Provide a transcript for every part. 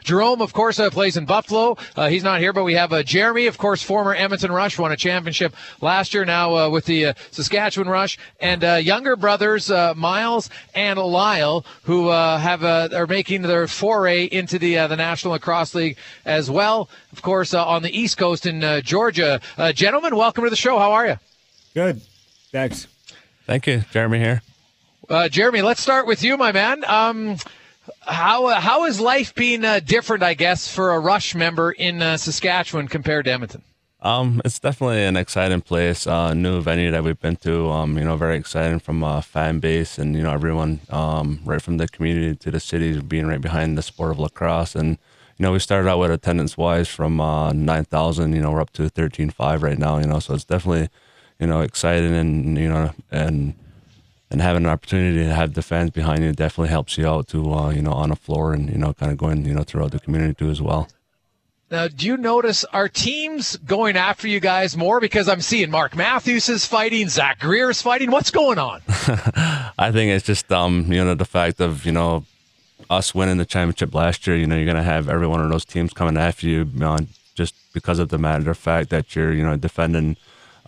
Jerome, of course, plays in Buffalo. He's not here, but we have Jeremy, of course, former Edmonton Rush, won a championship last year, now with the Saskatchewan Rush, and younger brothers Miles and Lyle, who are making their foray into the National Lacrosse League as well, of course, on the East Coast in Georgia. Gentlemen, welcome to the show. How are you? Good. Thanks. Thank you. Jeremy here. Jeremy, let's start with you, my man. How has life been different, I guess, for a Rush member in Saskatchewan compared to Edmonton? It's definitely an exciting place, new venue that we've been to, very exciting from a fan base and, everyone right from the community to the city being right behind the sport of lacrosse. And, we started out with attendance-wise from 9,000, we're up to 13,500 right now, so it's definitely, exciting and having an opportunity to have the fans behind you definitely helps you out to, on the floor and, kind of going, throughout the community too as well. Now, do you notice, are teams going after you guys more? Because I'm seeing Mark Matthews is fighting, Zach Greer is fighting. What's going on? I think it's just, the fact of, us winning the championship last year, you're going to have every one of those teams coming after you, just because of the matter of fact that you're, defending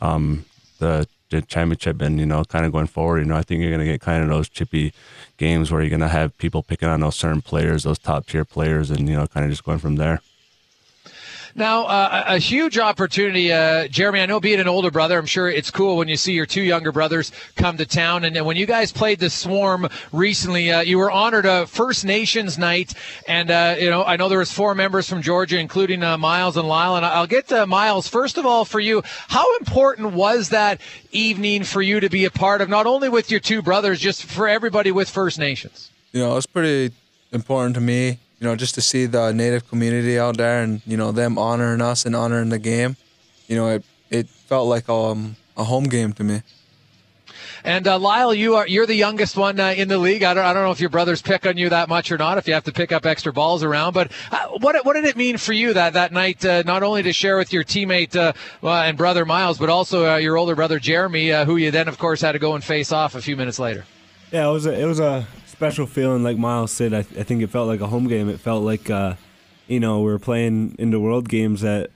the championship and, kind of going forward, I think you're going to get kind of those chippy games where you're going to have people picking on those certain players, those top tier players, and, kind of just going from there. Now, a huge opportunity, Jeremy, I know being an older brother, I'm sure it's cool when you see your two younger brothers come to town. And when you guys played the Swarm recently, you were honored First Nations night. And, I know there was 4 members from Georgia, including Miles and Lyle. And I'll get to Miles. First of all, for you, how important was that evening for you to be a part of, not only with your two brothers, just for everybody with First Nations? It was pretty important to me. Just to see the Native community out there and, them honoring us and honoring the game, it felt like a home game to me. And Lyle, you're the youngest one in the league. I don't know if your brothers pick on you that much or not, if you have to pick up extra balls around. But what did it mean for you that night, not only to share with your teammate and brother Miles, but also your older brother Jeremy, who you then, of course, had to go and face off a few minutes later? Yeah, it was a special feeling, like Miles said. I think it felt like a home game. It felt like we were playing in the World Games at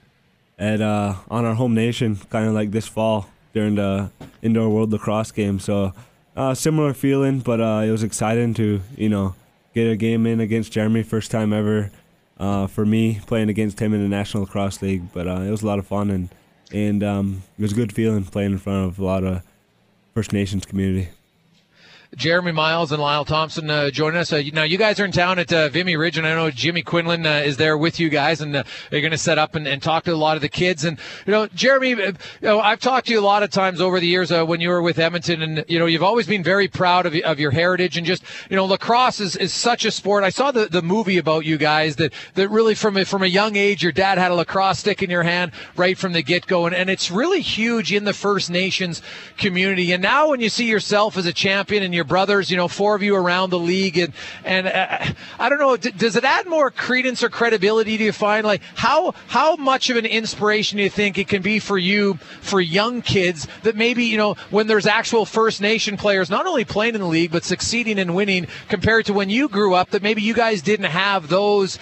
on our home nation, kind of like this fall during the Indoor World Lacrosse game. So similar feeling, but it was exciting to get a game in against Jeremy, first time ever for me playing against him in the National Lacrosse League. But it was a lot of fun and it was a good feeling playing in front of a lot of First Nations community. Jeremy, Miles, and Lyle Thompson joining us. Now, you guys are in town at Vimy Ridge, and I know Jimmy Quinlan is there with you guys, and they're going to set up and talk to a lot of the kids. And, Jeremy, I've talked to you a lot of times over the years when you were with Edmonton, and, you've always been very proud of your heritage, and just, lacrosse is such a sport. I saw the movie about you guys that really from a young age, your dad had a lacrosse stick in your hand right from the get-go, and it's really huge in the First Nations community. And now when you see yourself as a champion and your brothers, 4 of you around the league, and I don't know, does it add more credence or credibility, do you find? Like, how much of an inspiration do you think it can be for you, for young kids, that maybe, when there's actual First Nation players not only playing in the league but succeeding and winning, compared to when you grew up, that maybe you guys didn't have those,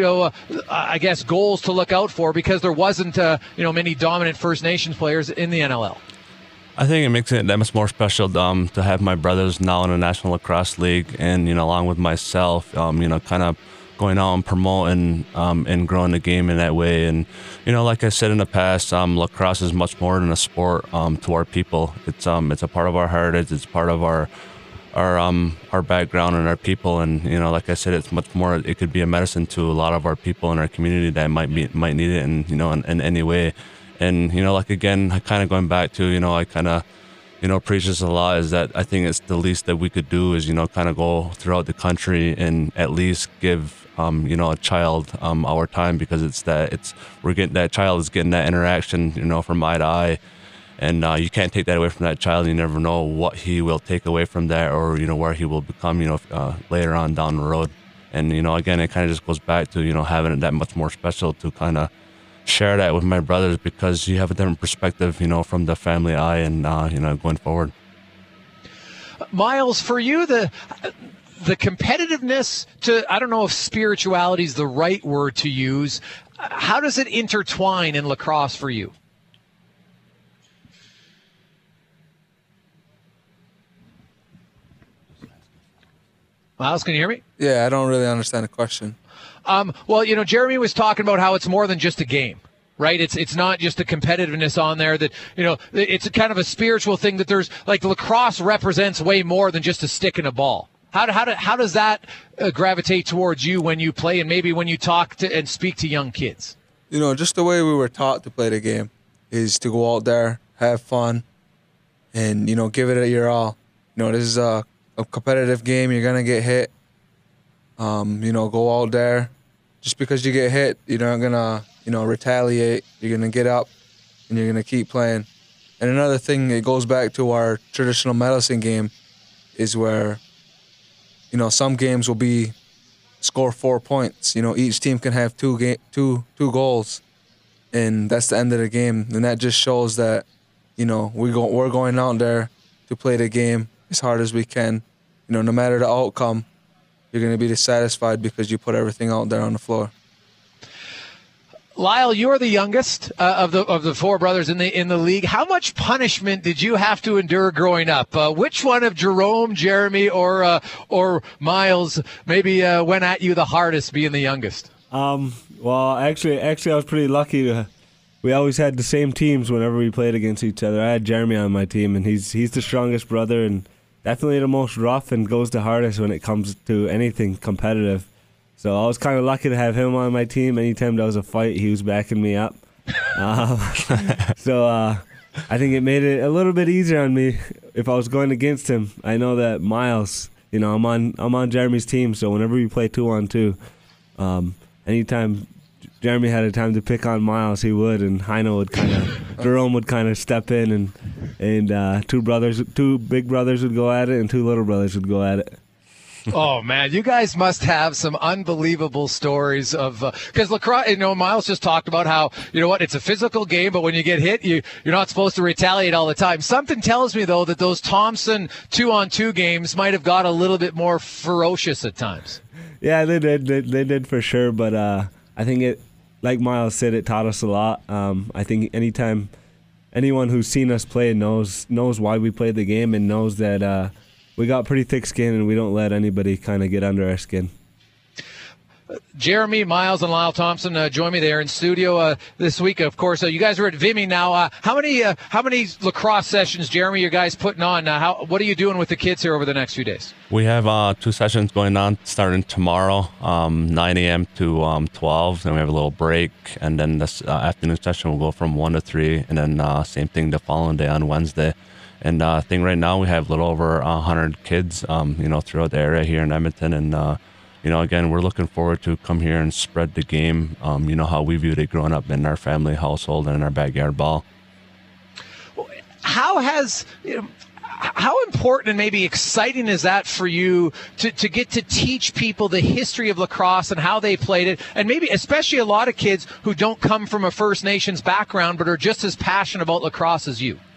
I guess, goals to look out for because there wasn't, many dominant First Nations players in the NLL? I think it makes it that much more special to have my brothers now in the National Lacrosse League, and along with myself, kind of going out and promoting and growing the game in that way. And like I said in the past, lacrosse is much more than a sport to our people. It's a part of our heritage. It's part of our background and our people. And like I said, it's much more. It could be a medicine to a lot of our people in our community that might need it in any way. And, like, again, kind of going back to, I kind of, preach this a lot, is that I think it's the least that we could do is, kind of go throughout the country and at least give, a child our time, because that child is getting that interaction, from eye to eye. And you can't take that away from that child. You never know what he will take away from that, or, where he will become, later on down the road. And, again, it kind of just goes back to, having it that much more special to kind of share that with my brothers, because you have a different perspective, from the family eye and, going forward. Miles, for you, the competitiveness to, I don't know if spirituality is the right word to use. How does it intertwine in lacrosse for you? Miles, can you hear me? Yeah, I don't really understand the question. Well, you know, Jeremy was talking about how it's more than just a game, right? It's not just a competitiveness on there that, you know, it's a kind of a spiritual thing that there's, like, lacrosse represents way more than just a stick and a ball. How does that gravitate towards you when you play and maybe when you talk to and speak to young kids? You know, just the way we were taught to play the game is to go out there, have fun, and, you know, give it your all. You know, this is a competitive game. You're going to get hit. You know, go out there. Just because you get hit, you're not going to, you know, retaliate. You're going to get up, and you're going to keep playing. And another thing, it goes back to our traditional medicine game, is where, you know, some games will be score 4 points. You know, each team can have two goals, and that's the end of the game. And that just shows that, you know, we're going out there to play the game as hard as we can. You know, no matter the outcome, you're going to be dissatisfied because you put everything out there on the floor. Lyle, you are the youngest of the four brothers in the league. How much punishment did you have to endure growing up? Which one of Jerome, Jeremy, or Miles maybe went at you the hardest, being the youngest? Well, actually, I was pretty lucky. We always had the same teams whenever we played against each other. I had Jeremy on my team, and he's the strongest brother and definitely the most rough and goes the hardest when it comes to anything competitive. So I was kind of lucky to have him on my team. Anytime there was a fight, he was backing me up. So I think it made it a little bit easier on me if I was going against him. I know that Miles, you know, I'm on Jeremy's team, so whenever we play 2-on-2, anytime Jeremy had a time to pick on Miles, he would, and Heino would Jerome would kind of step in, and two big brothers would go at it, and two little brothers would go at it. Oh man, you guys must have some unbelievable stories of because lacrosse. You know, Miles just talked about how, you know what, it's a physical game, but when you get hit, you're not supposed to retaliate all the time. Something tells me though that those Thompson 2-on-2 games might have got a little bit more ferocious at times. Yeah, they did for sure. But I think it, like Miles said, it taught us a lot. I think anyone who's seen us play knows why we play the game and knows that. We got pretty thick skin, and we don't let anybody kind of get under our skin. Jeremy, Miles, and Lyle Thompson join me there in studio this week. Of course, you guys are at Vimy now. How many lacrosse sessions, Jeremy, you guys putting on? What are you doing with the kids here over the next few days? We have 2 sessions going on starting tomorrow, 9 a.m. to 12. Then we have a little break, and then this afternoon session will go from 1 to 3, and then same thing the following day on Wednesday. And I think right now we have a little over 100 kids, you know, throughout the area here in Edmonton. And, you know, again, we're looking forward to come here and spread the game, you know, how we viewed it growing up in our family household and in our backyard ball. How important and maybe exciting is that for you to get to teach people the history of lacrosse and how they played it, and maybe especially a lot of kids who don't come from a First Nations background but are just as passionate about lacrosse as you?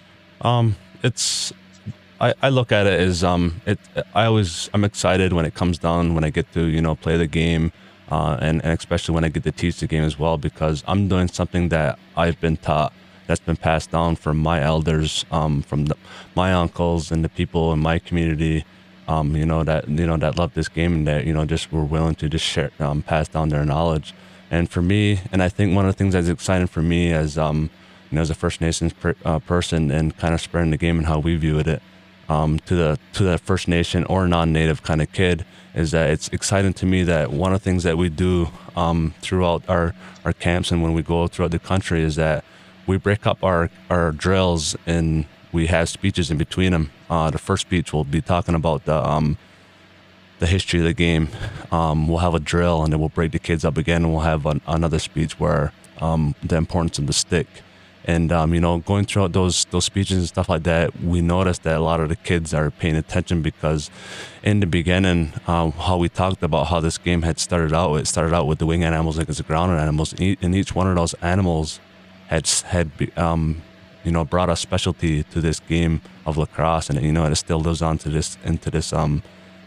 I look at it as I'm excited when it comes down, when I get to, you know, play the game, and especially when I get to teach the game as well, because I'm doing something that I've been taught, that's been passed down from my elders, from my uncles and the people in my community, that love this game and that, you know, just were willing to just share, pass down their knowledge. And for me, and I think one of the things that's exciting for me as you know, as a First Nations person and kind of spreading the game and how we viewed it to the First Nation or non-Native kind of kid, is that it's exciting to me that one of the things that we do throughout our camps and when we go throughout the country is that we break up our drills and we have speeches in between them. The first speech will be talking about the history of the game. We'll have a drill and then we'll break the kids up again, and we'll have another speech where the importance of the stick. And, you know, going throughout those speeches and stuff like that, we noticed that a lot of the kids are paying attention because in the beginning, how we talked about how this game had started out, it started out with the wing animals against the ground animals, and each one of those animals had you know, brought a specialty to this game of lacrosse, and, you know, it still goes on to into this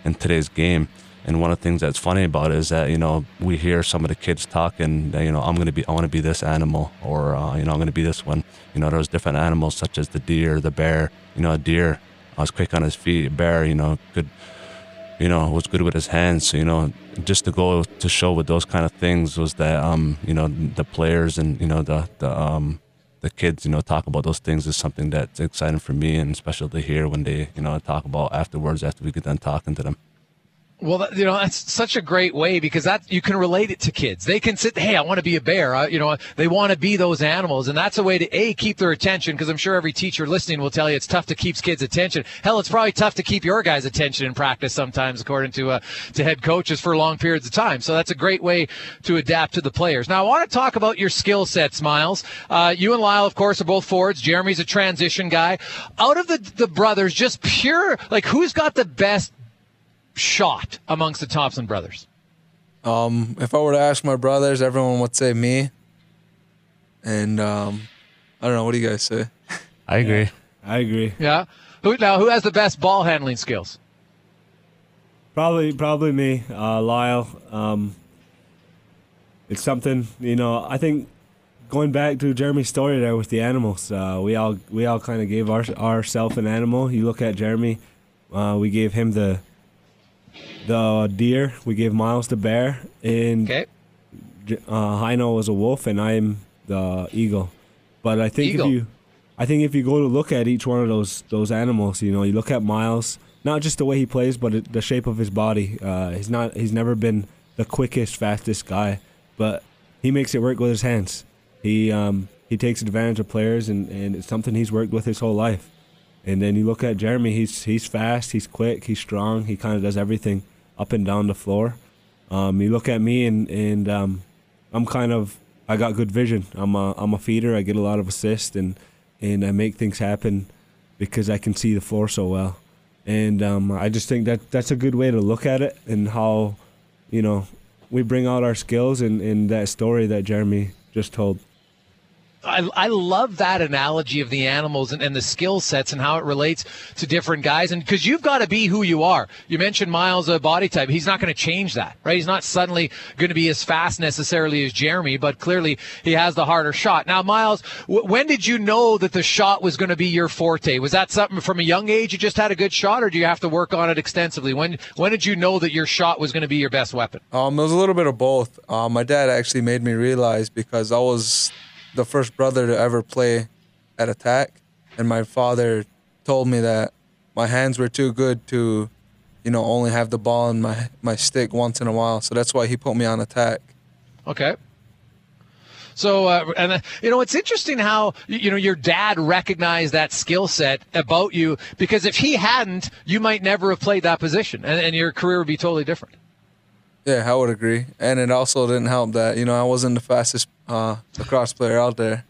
in today's game. And one of the things that's funny about it is that, we hear some of the kids talking that, I want to be this animal, or, I'm going to be this one. There's different animals such as the deer, the bear. A deer was quick on his feet. A bear, could, was good with his hands. So, just to go to show with those kind of things was that, the players and, the kids, talk about those things is something that's exciting for me, and especially to hear when they, talk about afterwards after we get done talking to them. Well, that's such a great way, because that you can relate it to kids. They can sit, hey, I want to be a bear. They want to be those animals. And that's a way to, keep their attention, because I'm sure every teacher listening will tell you it's tough to keep kids' attention. Hell, it's probably tough to keep your guys' attention in practice sometimes, according to head coaches for long periods of time. So that's a great way to adapt to the players. Now, I want to talk about your skill sets, Miles. You and Lyle, of course, are both forwards. Jeremy's a transition guy. Out of the brothers, just pure, who's got the best shot amongst the Thompson brothers? If I were to ask my brothers, everyone would say me. And I don't know. What do you guys say? I agree. I agree. Yeah. Who has the best ball handling skills? Probably me, Lyle. It's something, I think going back to Jeremy's story there with the animals, we all kind of gave ourselves an animal. You look at Jeremy, we gave him the deer, we gave Miles the bear, and Heino was a wolf, and I'm the eagle. But I think if you go to look at each one of those animals, you look at Miles, not just the way he plays, but the shape of his body. He's never been the quickest, fastest guy, but he makes it work with his hands. He takes advantage of players, and it's something he's worked with his whole life. And then you look at Jeremy, he's fast, he's quick, he's strong, he kind of does everything up and down the floor. You look at me, and I got good vision. I'm a feeder. I get a lot of assists, and I make things happen because I can see the floor so well. And I just think that's a good way to look at it, and how, we bring out our skills in that story that Jeremy just told. I love that analogy of the animals and the skill sets and how it relates to different guys. And because you've got to be who you are. You mentioned Miles' body type. He's not going to change that, right? He's not suddenly going to be as fast necessarily as Jeremy, but clearly he has the harder shot. Now, Miles, when did you know that the shot was going to be your forte? Was that something from a young age you just had a good shot, or do you have to work on it extensively? When did you know that your shot was going to be your best weapon? It was a little bit of both. My dad actually made me realize, because I was the first brother to ever play at attack, and my father told me that my hands were too good to, only have the ball in my stick once in a while. So that's why he put me on attack. Okay. So, it's interesting how, your dad recognized that skill set about you, because if he hadn't, you might never have played that position, and your career would be totally different. Yeah, I would agree. And it also didn't help that, I wasn't the fastest lacrosse player out there.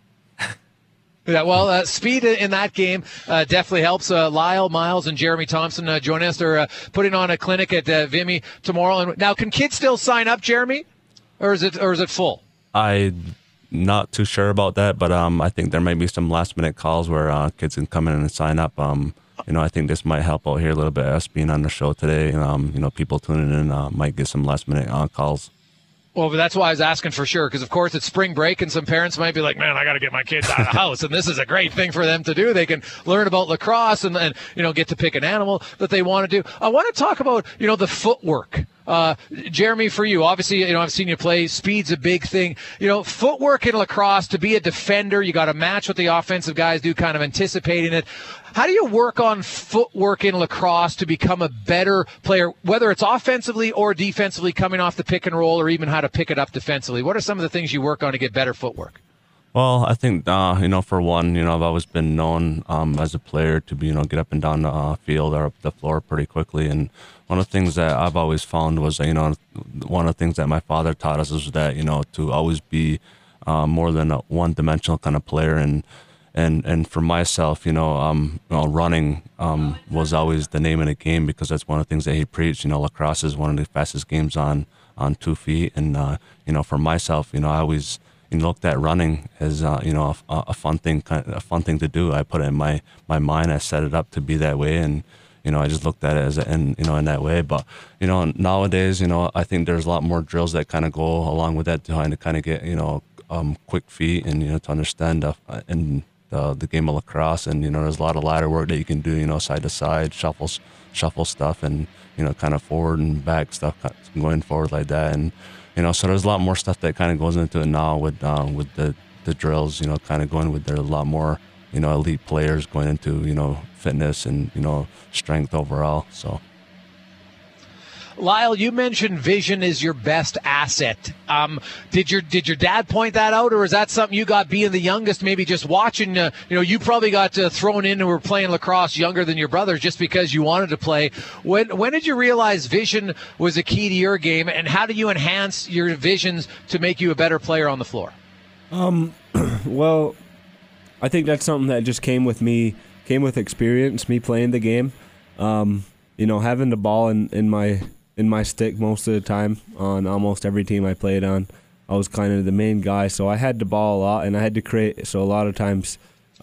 Yeah, well, speed in that game definitely helps. Lyle, Miles, and Jeremy Thompson join us. They're putting on a clinic at Vimy tomorrow. And now, can kids still sign up, Jeremy, or is it full? I'm not too sure about that, but I think there might be some last-minute calls where kids can come in and sign up. I think this might help out here a little bit, us being on the show today. People tuning in might get some last-minute calls. Well, but that's why I was asking for sure, because, of course, it's spring break, and some parents might be like, man, I got to get my kids out of the house, and this is a great thing for them to do. They can learn about lacrosse and get to pick an animal that they want to do. I want to talk about, the footwork. Jeremy, for you, obviously, I've seen you play. Speed's a big thing. Footwork in lacrosse, to be a defender, you got to match what the offensive guys do, kind of anticipating it. How do you work on footwork in lacrosse to become a better player, whether it's offensively or defensively, coming off the pick and roll, or even how to pick it up defensively? What are some of the things you work on to get better footwork? Well, I think, for one, I've always been known as a player to be, get up and down the field or up the floor pretty quickly. And one of the things that I've always found was, one of the things that my father taught us is that, to always be more than a one-dimensional kind of player. And for myself, running was always the name of the game, because that's one of the things that he preached. Lacrosse is one of the fastest games on 2 feet. And, for myself, I always looked at running as, a fun thing to do. I put it in my mind. I set it up to be that way. And, I just looked at it as in that way. But nowadays, I think there's a lot more drills that kind of go along with that, to kind of get quick feet and to understand the game of lacrosse. And there's a lot of ladder work that you can do, side to side, shuffle stuff, and kind of forward and back stuff going forward like that. And so there's a lot more stuff that kind of goes into it now with the drills, kind of going with, there are a lot more elite players going into fitness and strength overall. So Lyle, you mentioned vision is your best asset. Did your dad point that out, or is that something you got being the youngest, maybe just watching? You probably got thrown in and were playing lacrosse younger than your brothers just because you wanted to play. When did you realize vision was a key to your game, and how do you enhance your visions to make you a better player on the floor? Well, I think that's something that just came with experience, me playing the game. Having the ball in my stick most of the time on almost every team I played on. I was kind of the main guy, so I had the ball a lot, and I had to create. So a lot of times,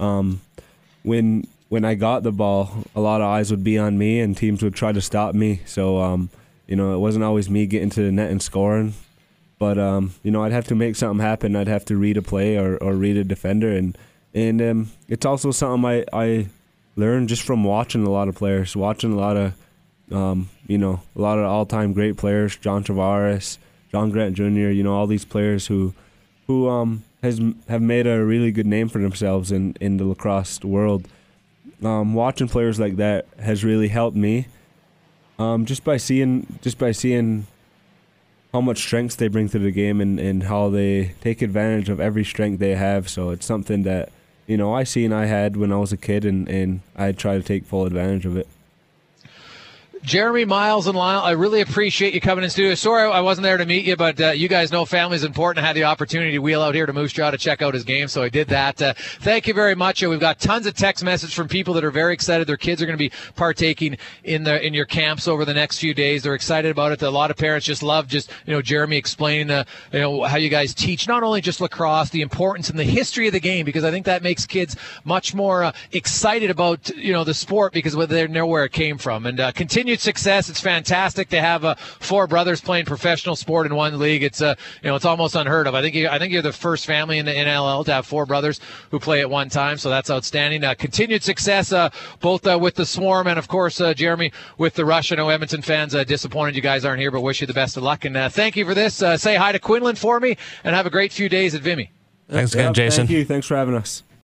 when I got the ball, a lot of eyes would be on me, and teams would try to stop me. So it wasn't always me getting to the net and scoring, but I'd have to make something happen. I'd have to read a play or read a defender, and it's also something I learned just from watching a lot of players, watching a lot of all-time great players, John Tavares, John Grant Jr., all these players who have made a really good name for themselves in the lacrosse world. Watching players like that has really helped me. Just by seeing how much strengths they bring to the game and how they take advantage of every strength they have. So it's something that I seen I had when I was a kid, and I try to take full advantage of it. Jeremy, Miles, and Lyle, I really appreciate you coming in studio. Sorry I wasn't there to meet you, but you guys know family's important. I had the opportunity to wheel out here to Moose Jaw to check out his game, so I did that. Thank you very much. We've got tons of text messages from people that are very excited. Their kids are going to be partaking in your camps over the next few days. They're excited about it. A lot of parents just love Jeremy explaining how you guys teach not only just lacrosse, the importance and the history of the game, because I think that makes kids much more excited about the sport because they know where it came from. And continued success. It's fantastic to have 4 brothers playing professional sport in one league. It's it's almost unheard of. I think you're the first family in the NLL to have 4 brothers who play at one time, so that's outstanding. Continued success both with the Swarm and of course Jeremy with the Rush. I know Edmonton fans disappointed you guys aren't here, but wish you the best of luck, and thank you for this. Say hi to Quinlan for me and have a great few days at Vimy. Thanks again, Jason. Thank you. Thanks for having us.